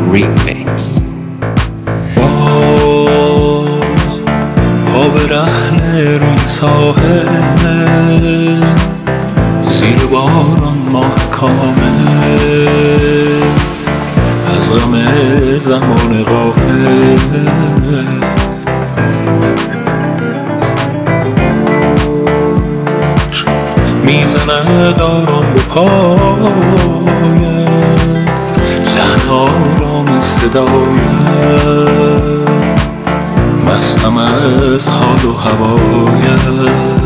Remix. پا برهنه روی ساحل، زیر باران ماه کامل، از غم زمان غافل موج میزند آرام به پایت، لحن آرام صدایت، مستم از حال و هوایت.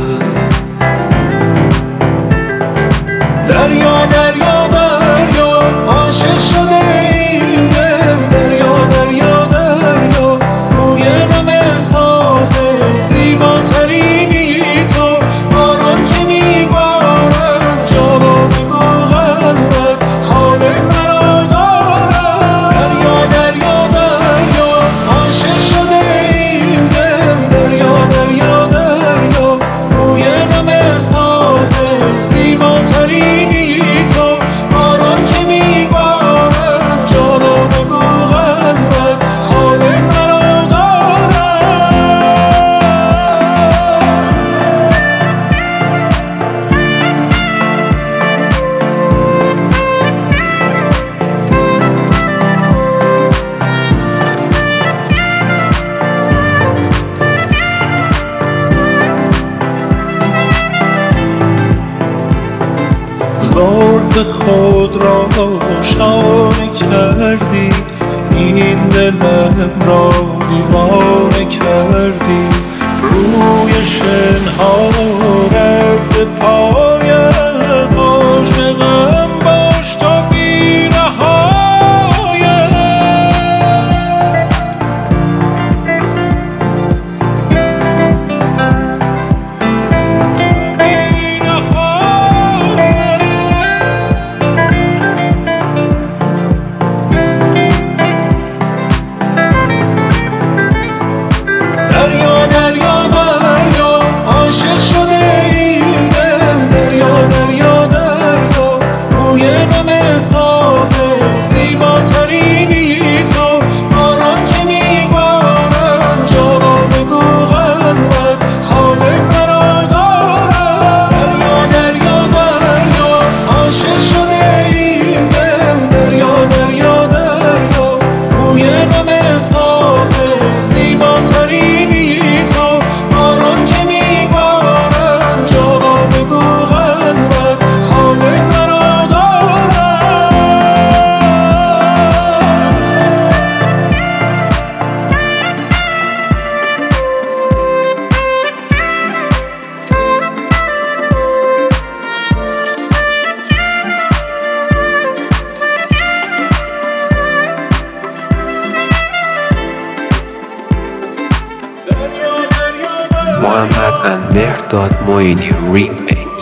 دریا دریا دریا عاشق شده این دل، دریا دریا دریا روی نم ساحل، زیباترینی تو، باران که میبارد جانا بگو قلبت حال مرا دارد. دریا دریا دریا عاشق شده این دل، دریا دریا دریا روی نم ساحل، زیباترینی تو، باران که میبارد جانا بگو قلبت حال مرا دارد. زلف خود را شانه کردی، این دلم را دیوانه کردی، روی شنها رد پایت، عاشقم باش تا بی نهایت. دریا دریا دریا عاشق شده این دل، دریا دریا دریا روی نم ساحل، زیباترینی تو، باران که میبارد جانا بگو قلبت حال مرا دارد. دریا دریا دریا عاشق شده این دل، دریا دریا دریا روی نم ساحل، زیباترینی تو، باران که میبارد جانا بگو قلبت حال مرا دارد. Mohammad and Mehrdad Moini Remix.